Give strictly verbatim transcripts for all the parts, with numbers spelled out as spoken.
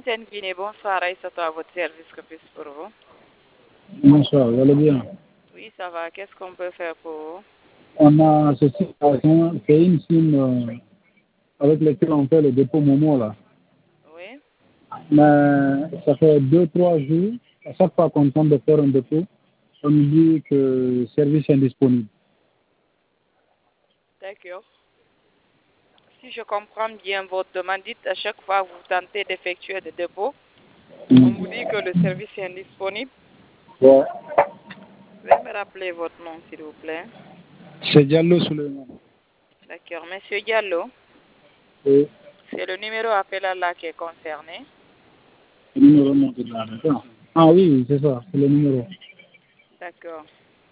Fontaine Guinée, bonsoir, Aïssatou à votre service, que puis pour vous? Bonsoir, vous allez bien? Oui, ça va. Qu'est-ce qu'on peut faire pour vous? On a cette situation, c'est une SIM euh, avec laquelle on fait le dépôt Momo là. Oui. Mais ça fait deux, trois jours, à chaque fois qu'on tente de faire un dépôt, on nous dit que le service est indisponible. D'accord. Si je comprends bien votre demande, dites à chaque fois que vous tentez d'effectuer des dépôts, Mm. on vous dit que le service est indisponible. Ouais. Veuillez me rappeler votre nom, s'il vous plaît. C'est Diallo Suleiman. D'accord. Monsieur Diallo, Oui. c'est le numéro appel à là qui est concerné. Le numéro non, c'est là, d'accord. Ah oui, c'est ça, c'est le numéro. D'accord.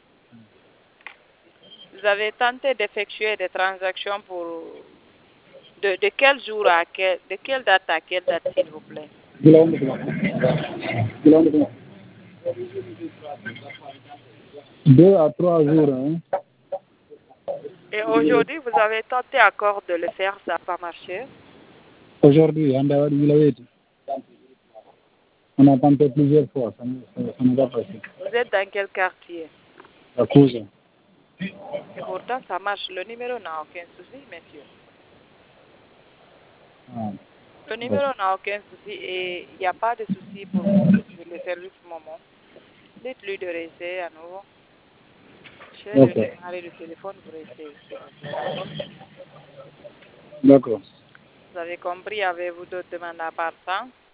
Vous avez tenté d'effectuer des transactions pour... De, de quel jour à quel... De quelle date à quelle date, s'il vous plaît? Deux à trois jours, hein. Et aujourd'hui, vous avez tenté encore de le faire, ça n'a pas marché. Aujourd'hui, on a dit, on a tenté plusieurs fois, ça ne va pas passer. Vous êtes dans quel quartier? À cause. Et pourtant, ça marche. Le numéro n'a aucun souci, monsieur. Ah. Le numéro n'a aucun souci et il n'y a pas de souci pour vous, le service Momo. Dites-lui de rester à nouveau. Chez le Okay. démarrer le téléphone, vous restez, s'il vous plaît, d'accord? D'accord. Vous avez compris, avez-vous d'autres demandes à part ça?